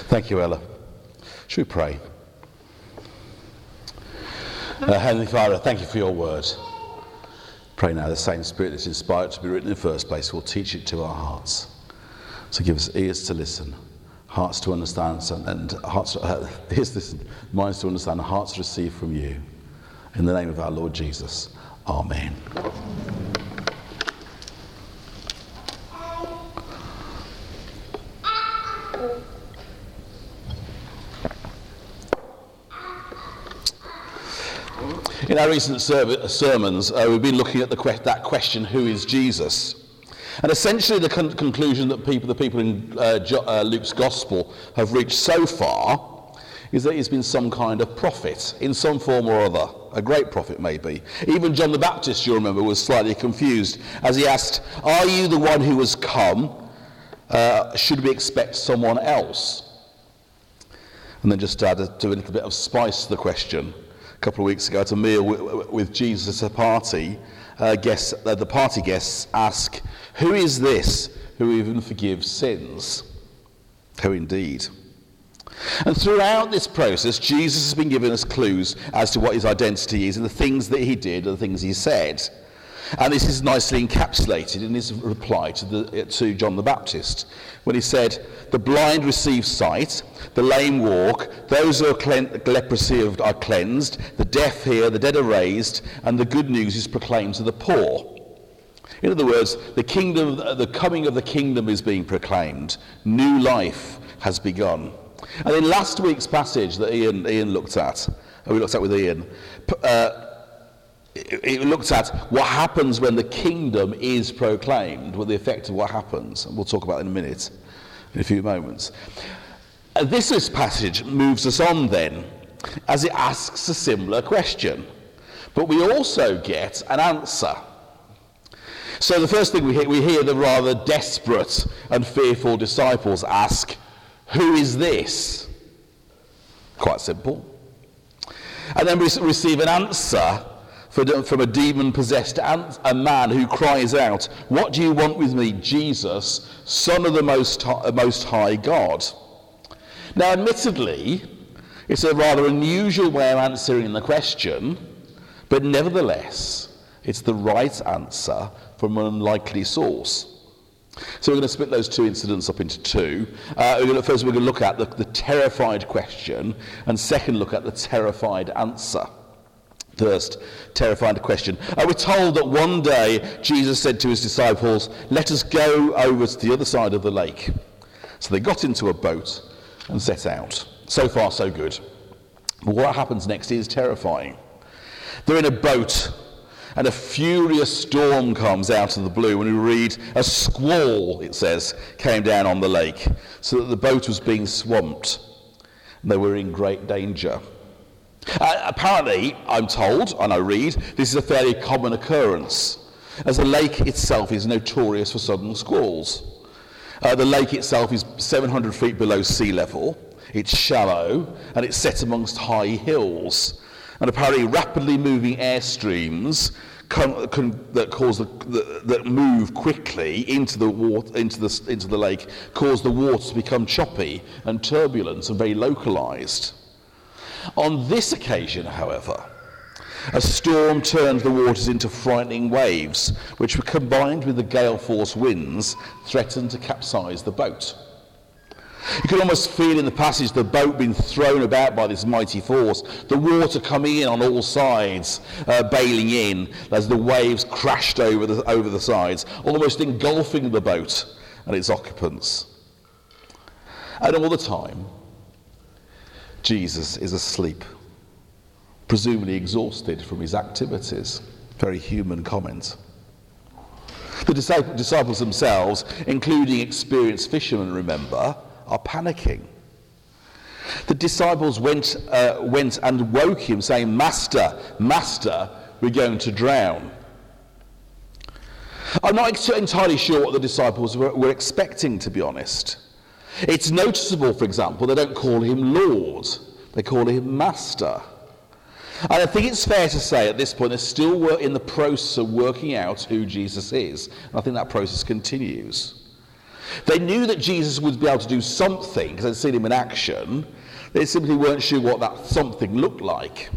Thank you, Ella. Should we pray? Heavenly Father, thank you for your word. Pray now the same Spirit that's inspired to be written in the first place will teach it to our hearts. So give us ears to listen, hearts to understand, and ears to listen, minds to understand, and hearts to receive from you. In the name of our Lord Jesus, Amen. In our recent sermons, we've been looking at that question, who is Jesus? And essentially the conclusion that the people in Luke's Gospel have reached so far is that he's been some kind of prophet, in some form or other, a great prophet maybe. Even John the Baptist, you remember, was slightly confused as he asked, "Are you the one who has come? Should we expect someone else?" And then just added to a little bit of spice to the question. A couple of weeks ago at a meal with Jesus at a party, the party guests ask, "Who is this who even forgives sins?" Who indeed? And throughout this process, Jesus has been giving us clues as to what his identity is and the things that he did and the things he said. And this is nicely encapsulated in his reply to John the Baptist, when he said, "The blind receive sight, the lame walk, those who are leprosy are cleansed, the deaf hear, the dead are raised, and the good news is proclaimed to the poor." In other words, the coming of the kingdom is being proclaimed. New life has begun. And in last week's passage that Ian looked at, we looked at with Ian, it looked at what happens when the kingdom is proclaimed, with the effect of what happens, and we'll talk about it in a few moments. This passage moves us on then, as it asks a similar question, but we also get an answer. So the first thing we hear the rather desperate and fearful disciples ask, "Who is this?" Quite simple. And then we receive an answer from a demon-possessed a man who cries out, "What do you want with me, Jesus, Son of the Most High God?" Now, admittedly, it's a rather unusual way of answering the question, but nevertheless, it's the right answer from an unlikely source. So we're going to split those two incidents up into two. First, we're going to look at the terrified question, and second, look at the terrified answer. First, terrified question. We're told that one day Jesus said to his disciples, "Let us go over to the other side of the lake." So they got into a boat and set out. So far, so good. But what happens next is terrifying. They're in a boat, and a furious storm comes out of the blue, and we read, a squall, it says, came down on the lake, so that the boat was being swamped, and they were in great danger. Apparently, I'm told, and I read, this is a fairly common occurrence, as the lake itself is notorious for sudden squalls. The lake itself is 700 feet below sea level, it's shallow, and it's set amongst high hills. And apparently rapidly moving airstreams that move quickly into the lake cause the water to become choppy and turbulent and very localized. On this occasion, however, a storm turned the waters into frightening waves, which were combined with the gale-force winds, threatened to capsize the boat. You can almost feel in the passage the boat being thrown about by this mighty force, the water coming in on all sides, bailing in as the waves crashed over the sides, almost engulfing the boat and its occupants. And all the time, Jesus is asleep, presumably exhausted from his activities. Very human comment. The disciples themselves, including experienced fishermen, remember, are panicking. The disciples went and woke him, saying, "Master, Master, we're going to drown." I'm not entirely sure what the disciples were expecting, to be honest. It's noticeable, for example, they don't call him Lord, they call him Master. And I think it's fair to say at this point they're still in the process of working out who Jesus is. And I think that process continues. They knew that Jesus would be able to do something because they'd seen him in action. They simply weren't sure what that something looked like.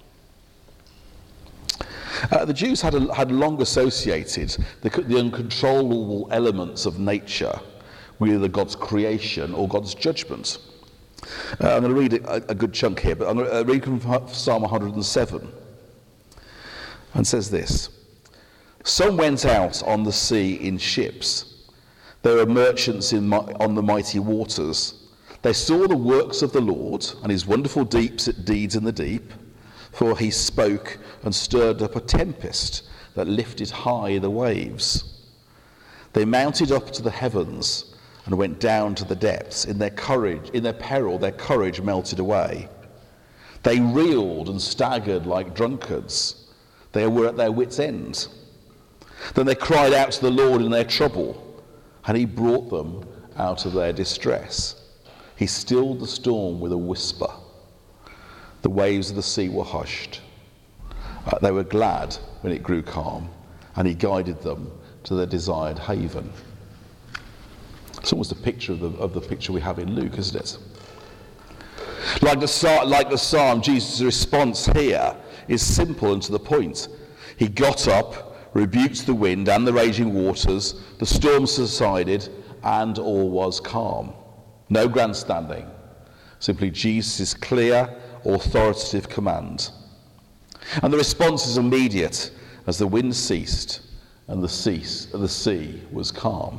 The Jews had long associated the uncontrollable elements of nature with either God's creation or God's judgment. I'm going to read a good chunk here, but I'm going to read from Psalm 107. And says this: "Some went out on the sea in ships. There were merchants on the mighty waters. They saw the works of the Lord and his wonderful deeds in the deep. For he spoke and stirred up a tempest that lifted high the waves. They mounted up to the heavens and went down to the depths. In their peril, their courage melted away. They reeled and staggered like drunkards. They were at their wits' end. Then they cried out to the Lord in their trouble, and he brought them out of their distress. He stilled the storm with a whisper. The waves of the sea were hushed. They were glad when it grew calm, and he guided them to their desired haven." It's almost a picture of the picture we have in Luke, isn't it? Like the psalm, Jesus' response here is simple and to the point. He got up, rebuked the wind and the raging waters, the storm subsided, and all was calm. No grandstanding, simply Jesus' clear, authoritative command. And the response is immediate as the wind ceased and the sea was calm.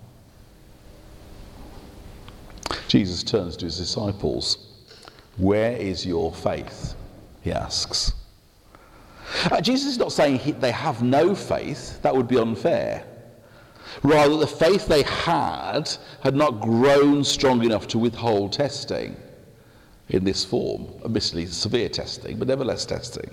Jesus turns to his disciples. "Where is your faith?" he asks. Jesus is not saying they have no faith. That would be unfair. Rather, the faith they had not grown strong enough to withhold testing in this form. Admittedly, severe testing, but nevertheless testing.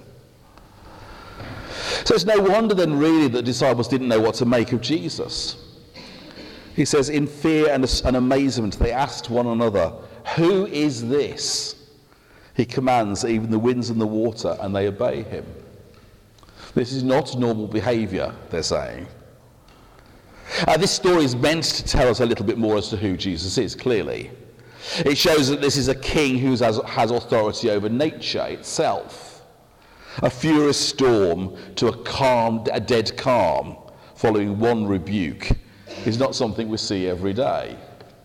So it's no wonder then really that the disciples didn't know what to make of Jesus. He says, in fear and amazement, they asked one another, "Who is this?" He commands even the winds and the water, and they obey him. This is not normal behaviour, they're saying. This story is meant to tell us a little bit more as to who Jesus is, clearly. It shows that this is a king who has authority over nature itself. A furious storm to a dead calm following one rebuke is not something we see every day.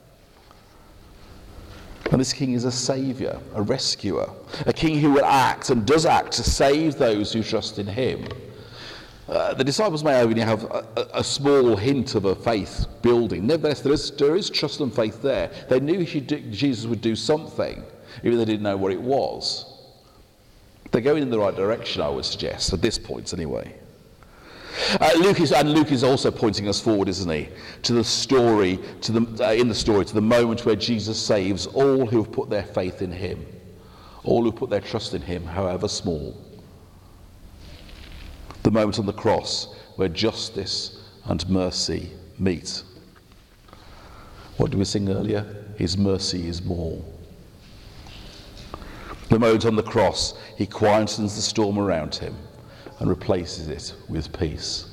And this king is a saviour, a rescuer, a king who will act and does act to save those who trust in him. The disciples may only have a small hint of a faith building. Nevertheless, there is trust and faith there. They knew Jesus would do something, even though they didn't know what it was. They're going in the right direction, I would suggest, at this point anyway. Luke is also pointing us forward, isn't he, to the story, to the moment where Jesus saves all who have put their faith in him, all who put their trust in him, however small. The moment on the cross where justice and mercy meet. What did we sing earlier? His mercy is more. The moment on the cross, he quietens the storm around him and replaces it with peace.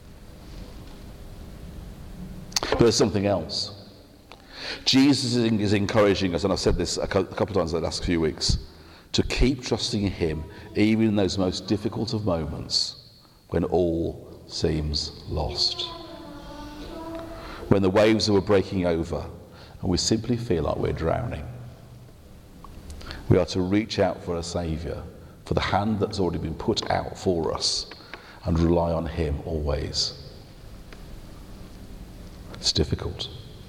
But there's something else. Jesus is encouraging us, and I've said this a couple of times in the last few weeks, to keep trusting in him even in those most difficult of moments when all seems lost. When the waves are breaking over and we simply feel like we're drowning. We are to reach out for a saviour, for the hand that's already been put out for us, and rely on him always. It's difficult.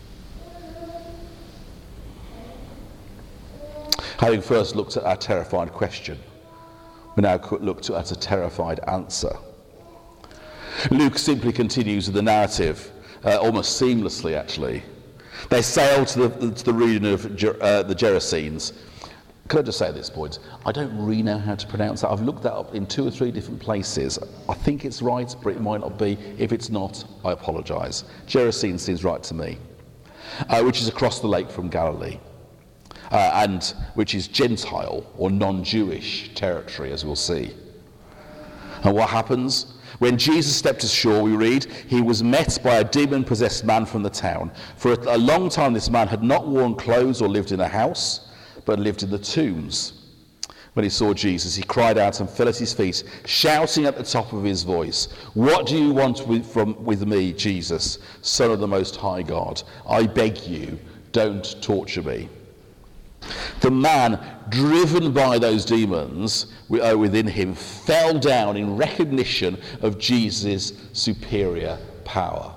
Having first looked at our terrified question, we now look at a terrified answer. Luke simply continues with the narrative, almost seamlessly actually. They sail to the region of the Gerasenes. Can I just say at this point, I don't really know how to pronounce that. I've looked that up in 2 or 3 different places. I think it's right, but it might not be. If it's not, I apologise. Gerasenes seems right to me, which is across the lake from Galilee, and which is Gentile or non-Jewish territory, as we'll see. And what happens? When Jesus stepped ashore, we read, he was met by a demon-possessed man from the town. For a long time this man had not worn clothes or lived in a house, but lived in the tombs. When he saw Jesus, he cried out and fell at his feet, shouting at the top of his voice, "What do you want with me, Jesus, Son of the Most High God? I beg you, don't torture me." The man, driven by those demons within him, fell down in recognition of Jesus' superior power.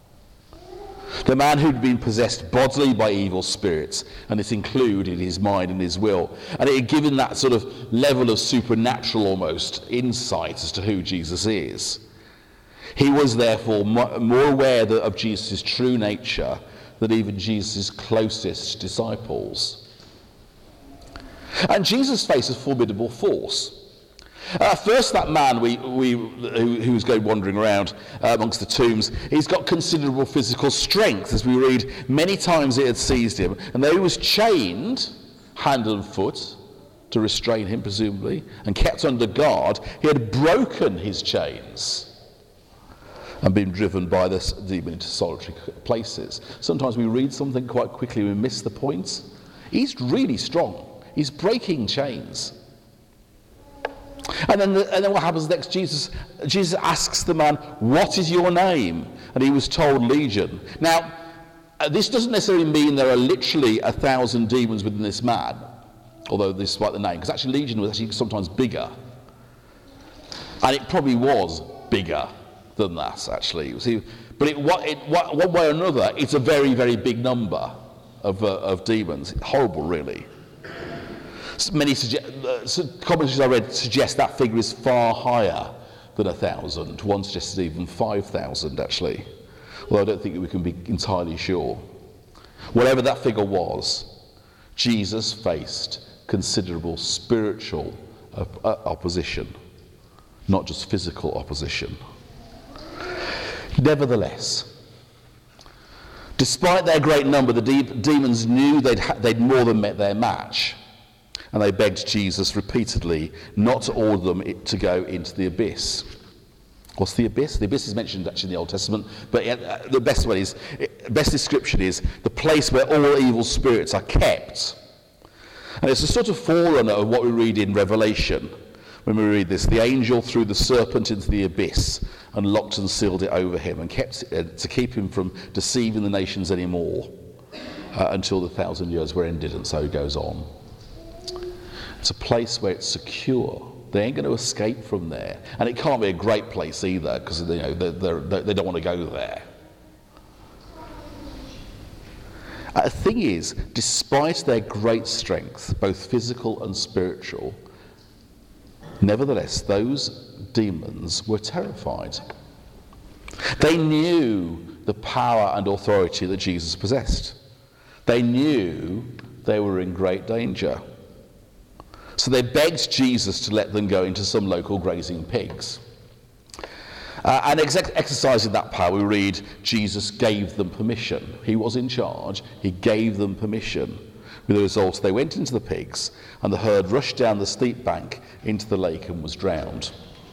The man who'd been possessed bodily by evil spirits, and it included his mind and his will, and it had given that sort of level of supernatural almost insight as to who Jesus is. He was therefore more aware of Jesus' true nature than even Jesus' closest disciples. And Jesus faced a formidable force. First, that man who was going wandering around amongst the tombs, he's got considerable physical strength. As we read, many times it had seized him, and though he was chained hand and foot to restrain him, presumably, and kept under guard, he had broken his chains and been driven by this demon into solitary places. Sometimes we read something quite quickly and we miss the point. He's really strong. He's breaking chains. And then what happens next? Jesus asks the man, "What is your name?" And he was told Legion. Now, this doesn't necessarily mean there are literally 1,000 demons within this man, although this is like the name, because actually Legion was actually sometimes bigger. And it probably was bigger than that, actually. But one way or another, it's a very, very big number of demons. Horrible, really. Many commentaries I read suggest that figure is far higher than 1,000. One suggested even 5,000, actually. Although I don't think we can be entirely sure. Whatever that figure was, Jesus faced considerable spiritual opposition, not just physical opposition. Nevertheless, despite their great number, the demons knew they'd more than met their match. And they begged Jesus repeatedly not to order them to go into the abyss. What's the abyss? The abyss is mentioned actually in the Old Testament, but the best description is the place where all evil spirits are kept. And it's a sort of forerunner of what we read in Revelation. When we read this, the angel threw the serpent into the abyss and locked and sealed it over him and kept it to keep him from deceiving the nations anymore until the 1,000 years were ended, and so it goes on. It's a place where it's secure. They ain't going to escape from there. And it can't be a great place either, because they don't want to go there. The thing is, despite their great strength, both physical and spiritual, nevertheless, those demons were terrified. They knew the power and authority that Jesus possessed. They knew they were in great danger. So they begged Jesus to let them go into some local grazing pigs. And exercising that power, we read, Jesus gave them permission. He was in charge. He gave them permission. With the result, they went into the pigs, and the herd rushed down the steep bank into the lake and was drowned.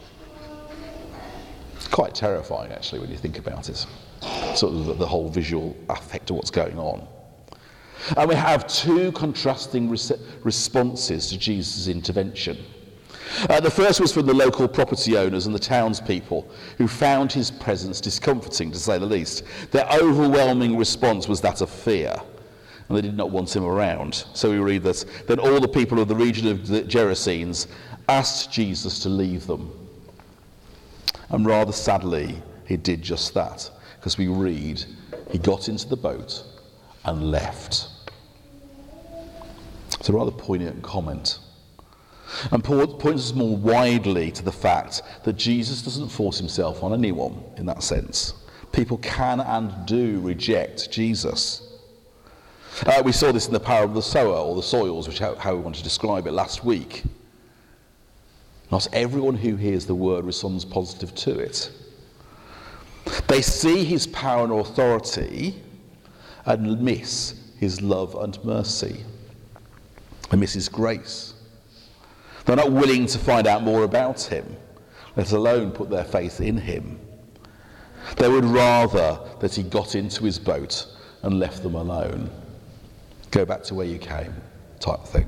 It's quite terrifying, actually, when you think about it. Sort of the whole visual effect of what's going on. And we have two contrasting responses to Jesus' intervention. The first was from the local property owners and the townspeople, who found his presence discomforting, to say the least. Their overwhelming response was that of fear, and they did not want him around. So we read that, then all the people of the region of the Gerasenes asked Jesus to leave them. And rather sadly, he did just that, because we read, he got into the boat and left. It's a rather poignant comment. And points us more widely to the fact that Jesus doesn't force himself on anyone in that sense. People can and do reject Jesus. We saw this in the parable of the sower, or the soils, which is how we want to describe it last week. Not everyone who hears the word responds positive to it. They see his power and authority and miss his love and mercy. They miss his grace. They're not willing to find out more about him, let alone put their faith in him. They would rather that he got into his boat and left them alone. Go back to where you came, type thing.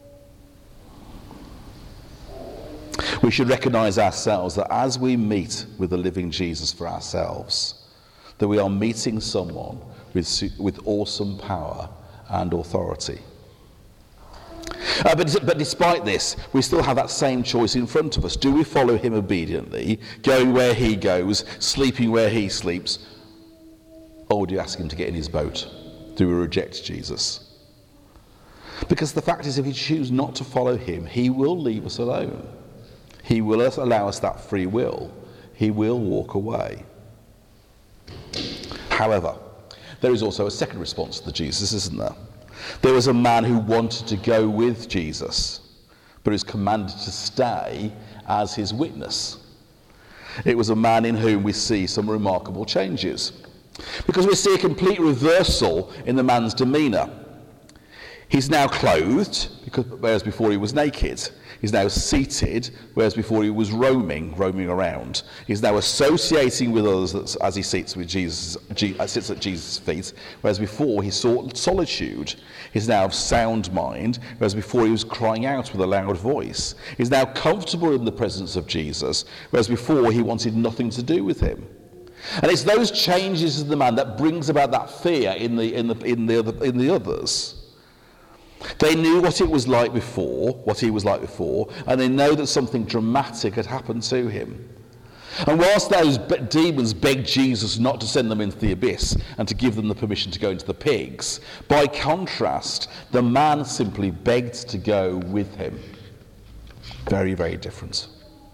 We should recognise ourselves that as we meet with the living Jesus for ourselves, that we are meeting someone with awesome power and authority. But despite this, we still have that same choice in front of us. Do we follow him obediently, going where he goes, sleeping where he sleeps, or do you ask him to get in his boat? Do we reject Jesus? Because the fact is, if we choose not to follow him, he will leave us alone. He will allow us that free will. He will walk away. However, there is also a second response to Jesus, isn't there? There was a man who wanted to go with Jesus, but is commanded to stay as his witness. It was a man in whom we see some remarkable changes, because we see a complete reversal in the man's demeanour. He's now clothed, whereas before he was naked. He's now seated, whereas before he was roaming around. He's now associating with others as he sits at Jesus' feet, whereas before he sought solitude. He's now of sound mind, whereas before he was crying out with a loud voice. He's now comfortable in the presence of Jesus, whereas before he wanted nothing to do with him. And it's those changes in the man that brings about that fear in the others. They knew what it was like before, what he was like before, and they know that something dramatic had happened to him. And whilst those demons begged Jesus not to send them into the abyss and to give them the permission to go into the pigs, by contrast, the man simply begged to go with him. Very, very different.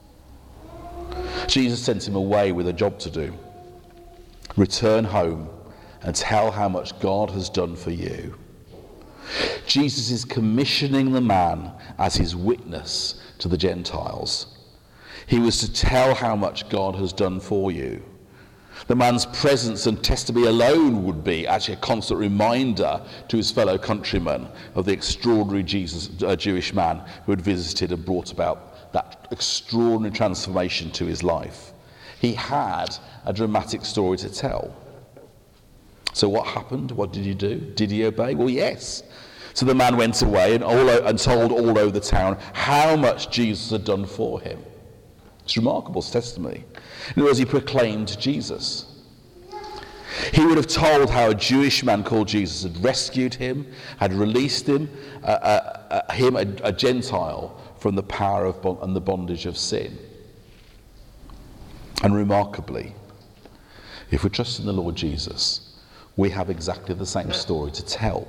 Jesus sent him away with a job to do. Return home and tell how much God has done for you. Jesus is commissioning the man as his witness to the Gentiles. He was to tell how much God has done for you. The man's presence and testimony alone would be actually a constant reminder to his fellow countrymen of the extraordinary Jewish man who had visited and brought about that extraordinary transformation to his life. He had a dramatic story to tell. So what happened? What did he do? Did he obey? Well, yes. So the man went away and told all over the town how much Jesus had done for him. It's remarkable testimony. In other words, he proclaimed Jesus. He would have told how a Jewish man called Jesus had rescued him, had released him, a Gentile, from the power and the bondage of sin. And remarkably, if we trust in the Lord Jesus, we have exactly the same story to tell.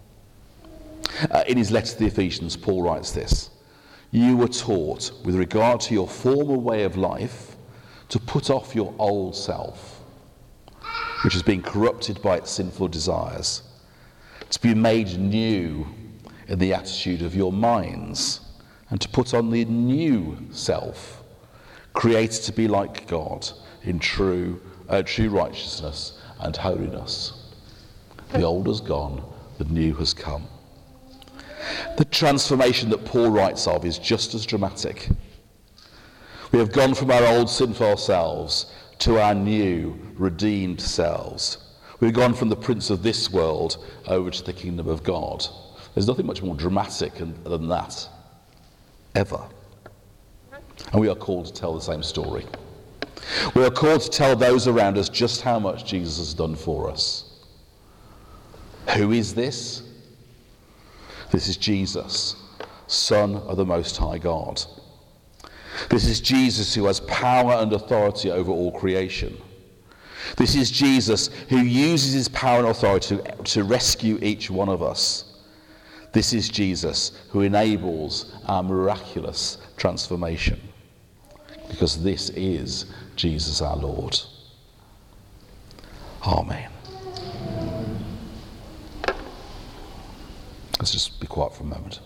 In his letter to the Ephesians, Paul writes this: you were taught, with regard to your former way of life, to put off your old self, which has been corrupted by its sinful desires, to be made new in the attitude of your minds, and to put on the new self, created to be like God in true righteousness and holiness. The old has gone, the new has come. The transformation that Paul writes of is just as dramatic. We have gone from our old sinful selves to our new redeemed selves. We've gone from the prince of this world over to the kingdom of God. There's nothing much more dramatic than that, ever. And we are called to tell the same story. We are called to tell those around us just how much Jesus has done for us. Who is this? This is Jesus, Son of the Most High God. This is Jesus who has power and authority over all creation. This is Jesus who uses his power and authority to rescue each one of us. This is Jesus who enables our miraculous transformation. Because this is Jesus our Lord. Amen. Let's just be quiet for a moment.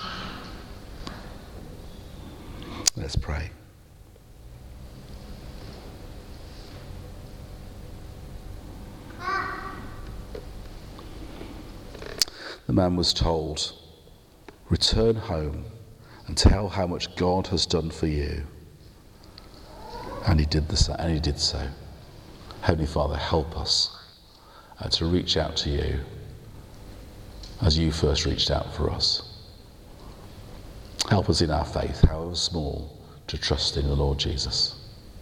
Let's pray. the man was told, return home and tell how much God has done for you. And he did so. Heavenly Father, help us to reach out to you as you first reached out for us. Help us in our faith, however small, to trust in the Lord Jesus.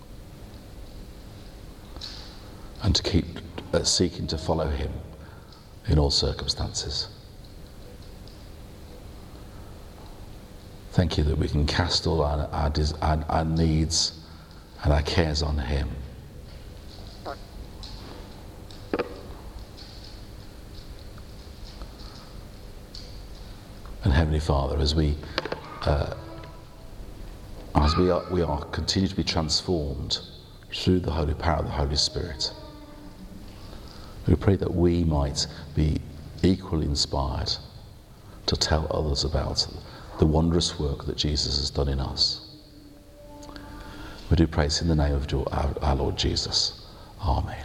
And to keep seeking to follow him in all circumstances. Thank you that we can cast all our needs and our cares on him. And Heavenly Father, as we are continue to be transformed through the holy power of the Holy Spirit, we pray that we might be equally inspired to tell others about the wondrous work that Jesus has done in us. We do pray this in the name of our Lord Jesus. Amen.